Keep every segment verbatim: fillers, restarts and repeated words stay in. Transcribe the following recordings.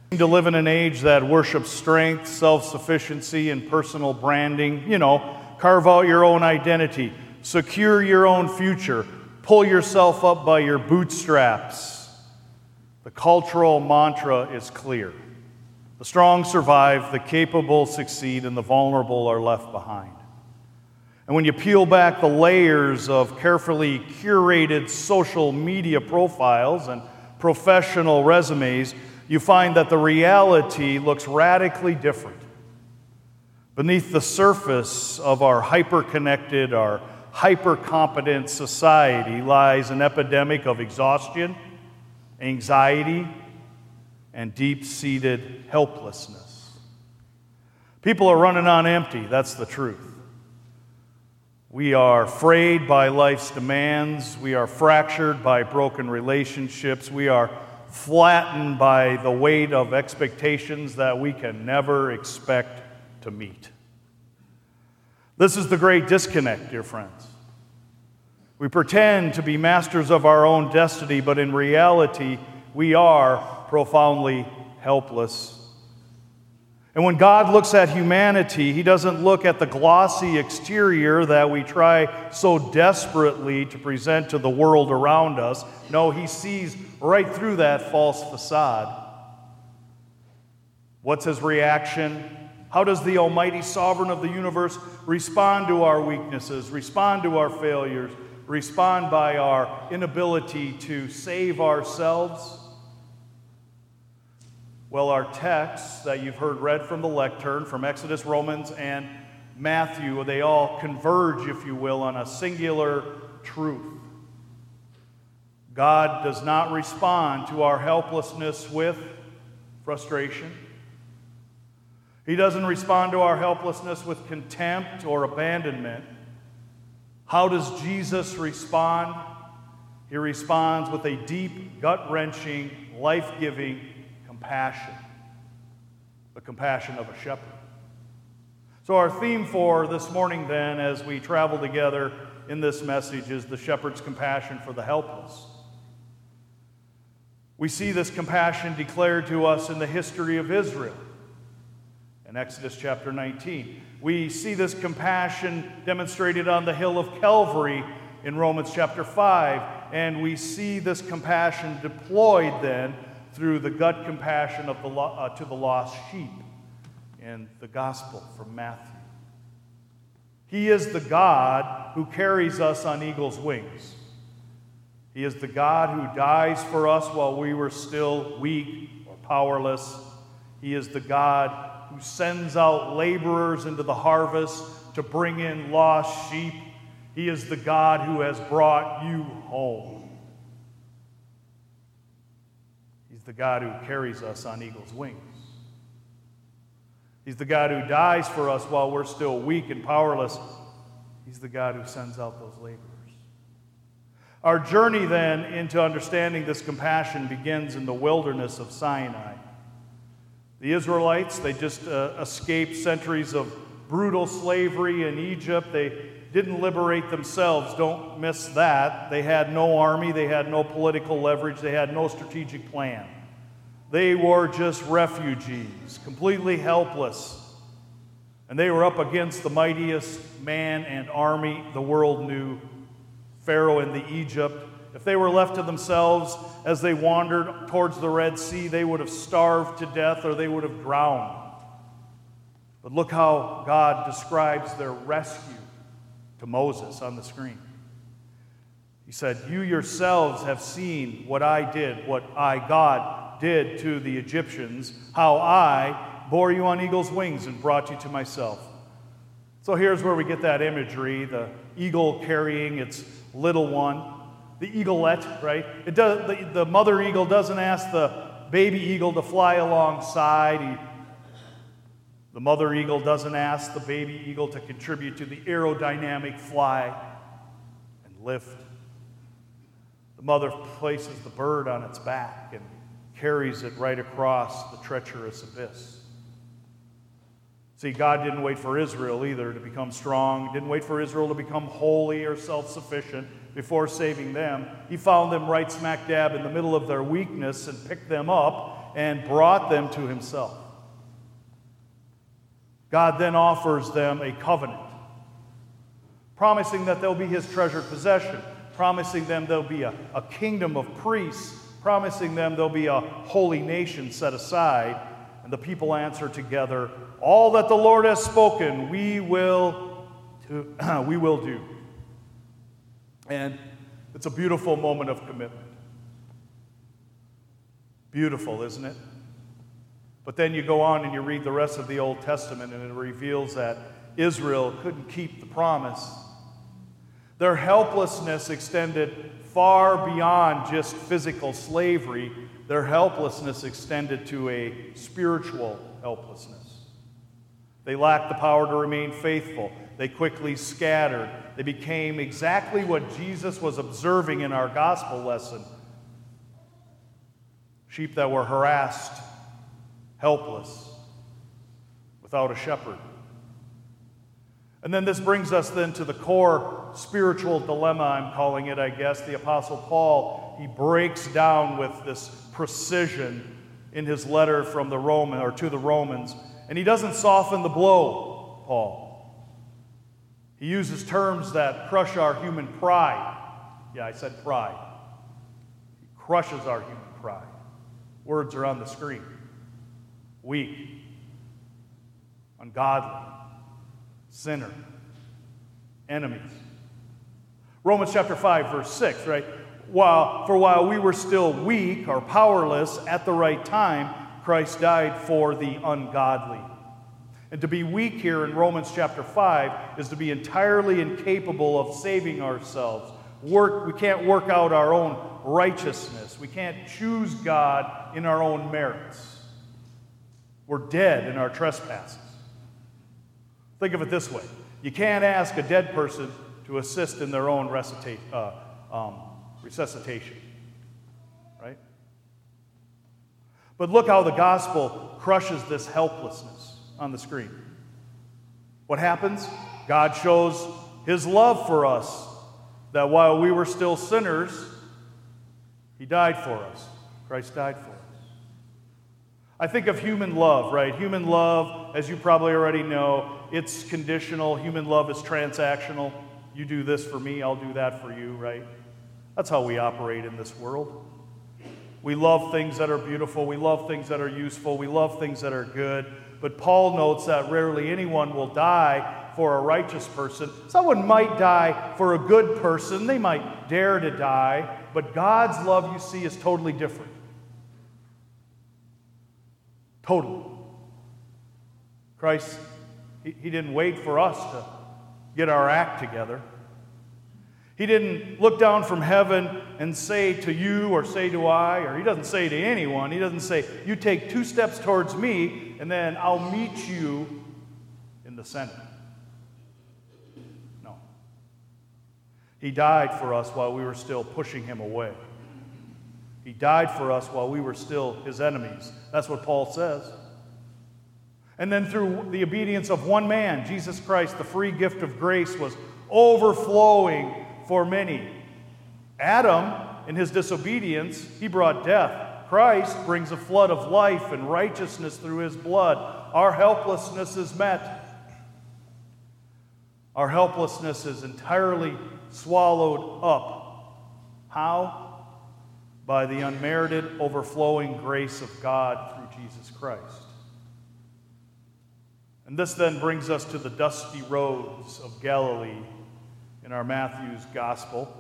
To live in an age that worships strength, self-sufficiency, and personal branding. You know, carve out your own identity, secure your own future, pull yourself up by your bootstraps. The cultural mantra is clear. The strong survive, the capable succeed, and the vulnerable are left behind. And when you peel back the layers of carefully curated social media profiles and professional resumes, you find that the reality looks radically different. Beneath the surface of our hyper-connected, our hyper-competent society lies an epidemic of exhaustion, anxiety, and deep-seated helplessness. People are running on empty, that's the truth. We are frayed by life's demands. We are fractured by broken relationships. We are flattened by the weight of expectations that we can never expect to meet. This is the great disconnect, dear friends. We pretend to be masters of our own destiny, but in reality, we are profoundly helpless. And when God looks at humanity, He doesn't look at the glossy exterior that we try so desperately to present to the world around us. No, He sees right through that false facade. What's His reaction? How does the Almighty Sovereign of the universe respond to our weaknesses, respond to our failures, respond by our inability to save ourselves? Well, our texts that you've heard read from the lectern, from Exodus, Romans, and Matthew, they all converge, if you will, on a singular truth. God does not respond to our helplessness with frustration. He doesn't respond to our helplessness with contempt or abandonment. How does Jesus respond? He responds with a deep, gut-wrenching, life-giving compassion, the compassion of a shepherd. So our theme for this morning then, as we travel together in this message, is the shepherd's compassion for the helpless. We see this compassion declared to us in the history of Israel in Exodus chapter nineteen. We see this compassion demonstrated on the hill of Calvary in Romans chapter five, and we see this compassion deployed then through the gut compassion of the lo- uh, to the lost sheep in the gospel from Matthew. He is the God who carries us on eagle's wings. He is the God who dies for us while we were still weak or powerless. He is the God who sends out laborers into the harvest to bring in lost sheep. He is the God who has brought you home. The God who carries us on eagle's wings. He's the God who dies for us while we're still weak and powerless. He's the God who sends out those laborers. Our journey then into understanding this compassion begins in the wilderness of Sinai. The Israelites, they just uh, escaped centuries of brutal slavery in Egypt. They didn't liberate themselves. Don't miss that. They had no army. They had no political leverage. They had no strategic plan. They were just refugees, completely helpless. And they were up against the mightiest man and army the world knew, Pharaoh in the Egypt. If they were left to themselves as they wandered towards the Red Sea, they would have starved to death or they would have drowned. But look how God describes their rescue to Moses on the screen. He said, "You yourselves have seen what I did, what I, God, did to the Egyptians, how I bore you on eagle's wings and brought you to myself." So here's where we get that imagery, the eagle carrying its little one, the eaglet, right? It does, the, the mother eagle doesn't ask the baby eagle to fly alongside. He, the mother eagle doesn't ask the baby eagle to contribute to the aerodynamic fly and lift. The mother places the bird on its back and carries it right across the treacherous abyss. See, God didn't wait for Israel either to become strong. He didn't wait for Israel to become holy or self-sufficient before saving them. He found them right smack dab in the middle of their weakness and picked them up and brought them to himself. God then offers them a covenant, promising that they'll be his treasured possession, promising them there'll be a, a kingdom of priests, promising them there'll be a holy nation set aside. And the people answer together, all that the Lord has spoken, we will, to, we will do. And it's a beautiful moment of commitment. Beautiful, isn't it? But then you go on and you read the rest of the Old Testament, and it reveals that Israel couldn't keep the promise. Their helplessness extended far beyond just physical slavery. Their helplessness extended to a spiritual helplessness. They lacked the power to remain faithful. They quickly scattered. They became exactly what Jesus was observing in our gospel lesson. Sheep that were harassed, helpless, without a shepherd. And then this brings us then to the core spiritual dilemma, I'm calling it, I guess. The Apostle Paul, he breaks down with this precision in his letter from the Roman or to the Romans, and he doesn't soften the blow, Paul. He uses terms that crush our human pride. Yeah, I said pride. He crushes our human pride. Words are on the screen. Weak, ungodly, sinner, enemies. Romans chapter five, verse six, right? While, for while we were still weak or powerless at the right time, Christ died for the ungodly. And to be weak here in Romans chapter five is to be entirely incapable of saving ourselves. Work, we can't work out our own righteousness. We can't choose God in our own merits. We're dead in our trespasses. Think of it this way. You can't ask a dead person to assist in their own recita- uh, um, resuscitation. Right? But look how the gospel crushes this helplessness on the screen. What happens? God shows his love for us, that while we were still sinners, he died for us. Christ died for us. I think of human love, right? Human love, as you probably already know, it's conditional. Human love is transactional. You do this for me, I'll do that for you, right? That's how we operate in this world. We love things that are beautiful. We love things that are useful. We love things that are good. But Paul notes that rarely anyone will die for a righteous person. Someone might die for a good person. They might dare to die. But God's love, you see, is totally different. Totally. Christ, he, he didn't wait for us to get our act together. He didn't look down from heaven and say to you or say to I, or he doesn't say to anyone, he doesn't say, you take two steps towards me and then I'll meet you in the center. No. He died for us while we were still pushing him away. He died for us while we were still his enemies. That's what Paul says. And then through the obedience of one man, Jesus Christ, the free gift of grace was overflowing for many. Adam, in his disobedience, he brought death. Christ brings a flood of life and righteousness through his blood. Our helplessness is met. Our helplessness is entirely swallowed up. How? By the unmerited, overflowing grace of God through Jesus Christ. And this then brings us to the dusty roads of Galilee in our Matthew's gospel.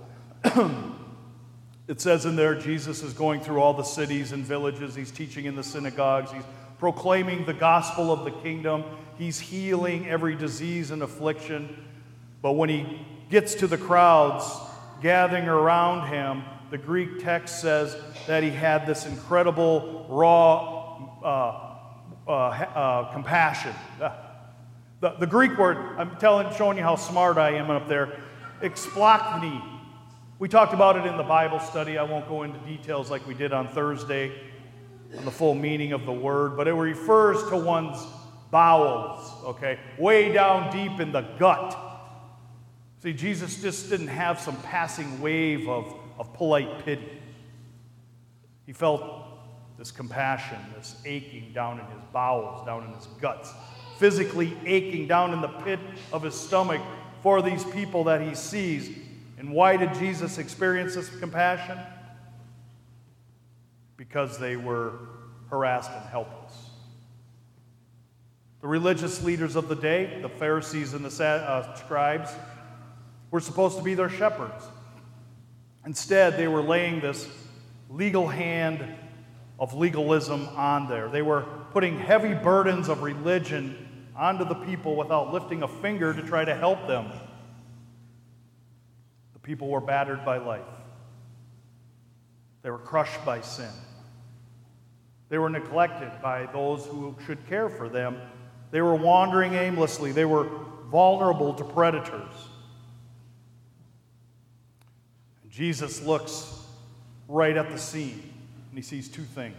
It says in there, Jesus is going through all the cities and villages. He's teaching in the synagogues. He's proclaiming the gospel of the kingdom. He's healing every disease and affliction. But when he gets to the crowds gathering around him, the Greek text says that he had this incredible, raw uh, uh, uh, compassion. The, the Greek word, I'm telling, showing you how smart I am up there, explachne. We talked about it in the Bible study. I won't go into details like we did on Thursday on the full meaning of the word, but it refers to one's bowels, okay, way down deep in the gut. See, Jesus just didn't have some passing wave of, of polite pity. He felt this compassion, this aching down in his bowels, down in his guts, physically aching down in the pit of his stomach for these people that he sees. And why did Jesus experience this compassion? Because they were harassed and helpless. The religious leaders of the day, the Pharisees and the uh, scribes, were supposed to be their shepherds. Instead, they were laying this legal hand of legalism on there. They were putting heavy burdens of religion onto the people without lifting a finger to try to help them. The people were battered by life. They were crushed by sin. They were neglected by those who should care for them. They were wandering aimlessly. They were vulnerable to predators. And Jesus looks right at the scene, and he sees two things.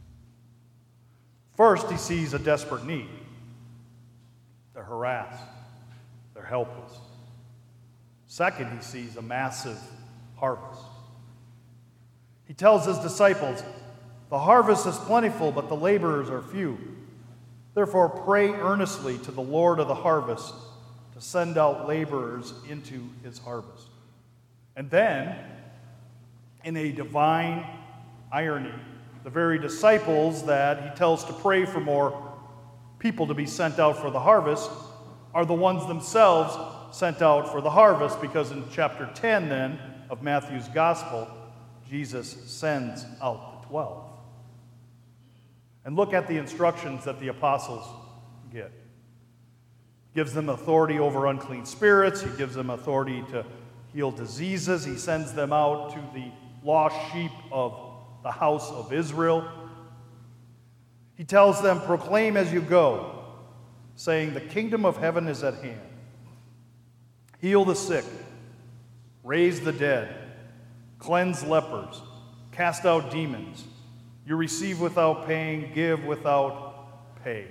First, he sees a desperate need. They're harassed. They're helpless. Second, he sees a massive harvest. He tells his disciples, "The harvest is plentiful, but the laborers are few. Therefore, pray earnestly to the Lord of the harvest to send out laborers into his harvest." And then, in a divine irony, the very disciples that he tells to pray for more people to be sent out for the harvest are the ones themselves sent out for the harvest, because in chapter ten, then, of Matthew's Gospel, Jesus sends out the twelve. And look at the instructions that the apostles get. He gives them authority over unclean spirits. He gives them authority to heal diseases. He sends them out to the lost sheep of the house of Israel. He tells them, "Proclaim as you go, saying, the kingdom of heaven is at hand. Heal the sick, raise the dead, cleanse lepers, cast out demons. You receive without paying, give without pay."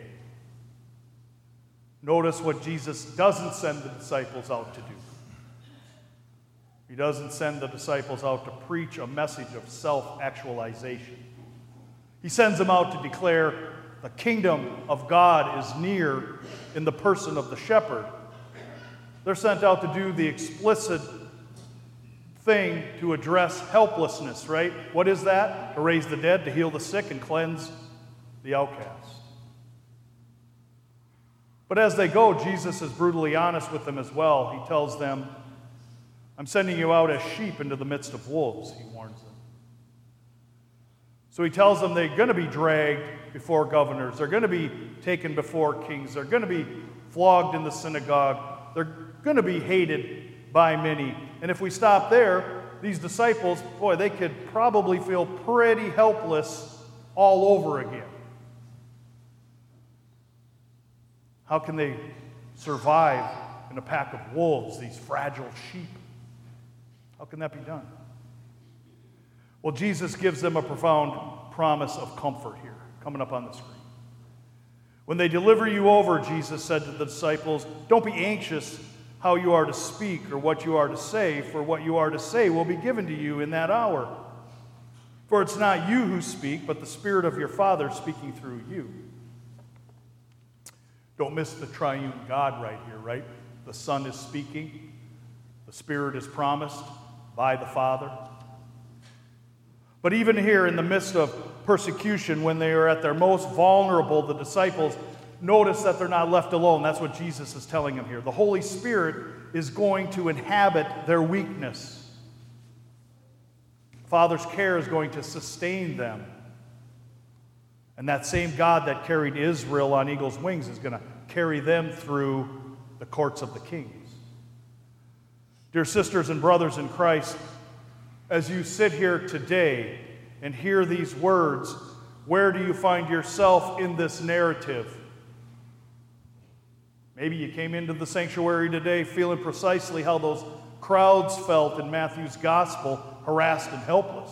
Notice what Jesus doesn't send the disciples out to do. He doesn't send the disciples out to preach a message of self-actualization. He sends them out to declare the kingdom of God is near in the person of the shepherd. They're sent out to do the explicit thing to address helplessness, right? What is that? To raise the dead, to heal the sick, and cleanse the outcast. But as they go, Jesus is brutally honest with them as well. He tells them, "I'm sending you out as sheep into the midst of wolves," he warns them. So he tells them they're going to be dragged before governors. They're going to be taken before kings. They're going to be flogged in the synagogue. They're going to be hated by many. And if we stop there, these disciples, boy, they could probably feel pretty helpless all over again. How can they survive in a pack of wolves, these fragile sheep? How can that be done? Well, Jesus gives them a profound promise of comfort here, coming up on the screen. When they deliver you over, Jesus said to the disciples, "Don't be anxious how you are to speak or what you are to say, for what you are to say will be given to you in that hour. For it's not you who speak, but the Spirit of your Father speaking through you." Don't miss the triune God right here, right? The Son is speaking. The Spirit is promised by the Father. But even here in the midst of persecution, when they are at their most vulnerable, the disciples notice that they're not left alone. That's what Jesus is telling them here. The Holy Spirit is going to inhabit their weakness. Father's care is going to sustain them. And that same God that carried Israel on eagle's wings is going to carry them through the courts of the kings. Dear sisters and brothers in Christ, as you sit here today and hear these words, where do you find yourself in this narrative? Maybe you came into the sanctuary today feeling precisely how those crowds felt in Matthew's Gospel, harassed and helpless.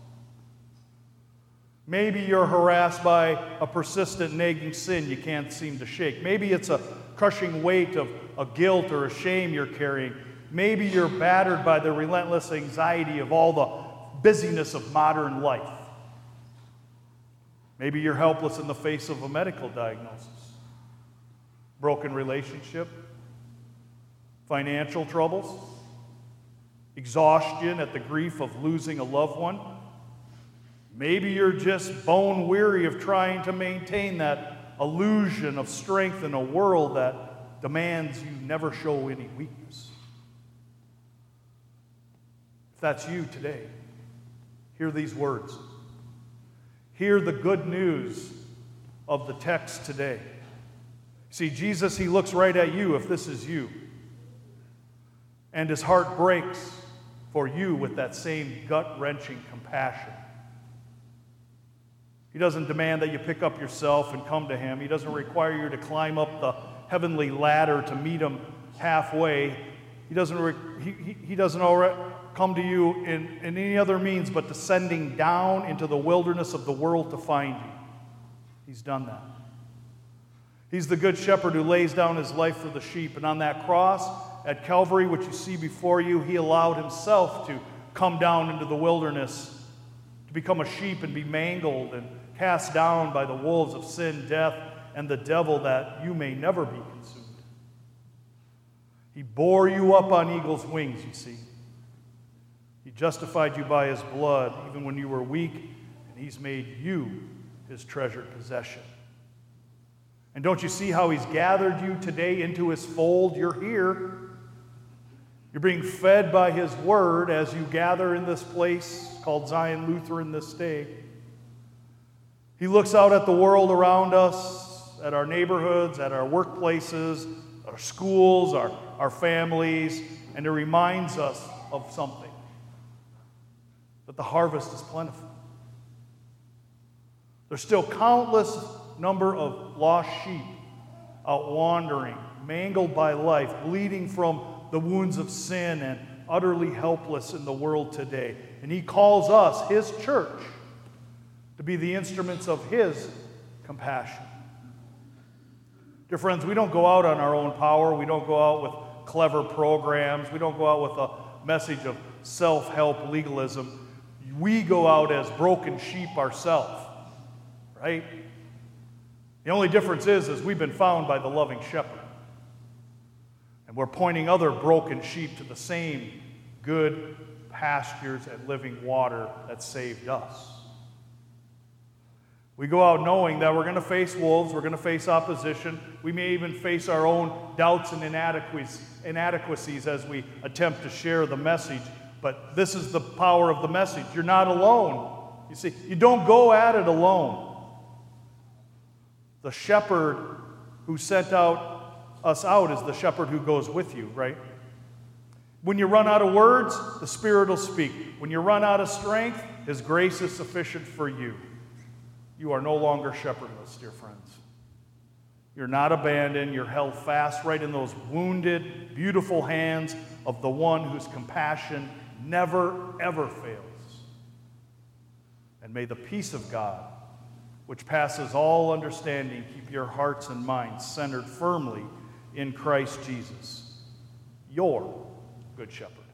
Maybe you're harassed by a persistent, nagging sin you can't seem to shake. Maybe it's a crushing weight of a guilt or a shame you're carrying. Maybe you're battered by the relentless anxiety of all the busyness of modern life. Maybe you're helpless in the face of a medical diagnosis, broken relationship, financial troubles, exhaustion at the grief of losing a loved one. Maybe you're just bone weary of trying to maintain that illusion of strength in a world that demands you never show any weakness. If that's you today, hear these words. Hear the good news of the text today. See, Jesus, he looks right at you if this is you. And his heart breaks for you with that same gut-wrenching compassion. He doesn't demand that you pick up yourself and come to him. He doesn't require you to climb up the heavenly ladder to meet him halfway. He doesn't, re- he, he, he doesn't already come to you in, in any other means but descending down into the wilderness of the world to find you. He's done that. He's the good shepherd who lays down his life for the sheep. And on that cross at Calvary, which you see before you, he allowed himself to come down into the wilderness, to become a sheep and be mangled and cast down by the wolves of sin, death, and the devil, that you may never be consumed. He bore you up on eagle's wings, you see. He justified you by his blood, even when you were weak, and he's made you his treasured possession. And don't you see how he's gathered you today into his fold? You're here. You're being fed by his word as you gather in this place called Zion Lutheran this day. He looks out at the world around us, at our neighborhoods, at our workplaces, our schools, our, our families, and he reminds us of something, that the harvest is plentiful. There's still countless number of lost sheep out wandering, mangled by life, bleeding from the wounds of sin, and utterly helpless in the world today. And he calls us, his church, to be the instruments of his compassion. Dear friends, we don't go out on our own power. We don't go out with clever programs. We don't go out with a message of self-help legalism. We go out as broken sheep ourselves, right? The only difference is, is we've been found by the loving shepherd. And we're pointing other broken sheep to the same good pastures and living water that saved us. We go out knowing that we're going to face wolves, we're going to face opposition, we may even face our own doubts and inadequacies as we attempt to share the message. But this is the power of the message. You're not alone. You see, you don't go at it alone. The shepherd who sent out us out is the shepherd who goes with you, right? When you run out of words, the Spirit will speak. When you run out of strength, his grace is sufficient for you. You are no longer shepherdless, dear friends. You're not abandoned. You're held fast right in those wounded, beautiful hands of the one whose compassion never, ever fails. And may the peace of God, which passes all understanding, keep your hearts and minds centered firmly in Christ Jesus, your good shepherd.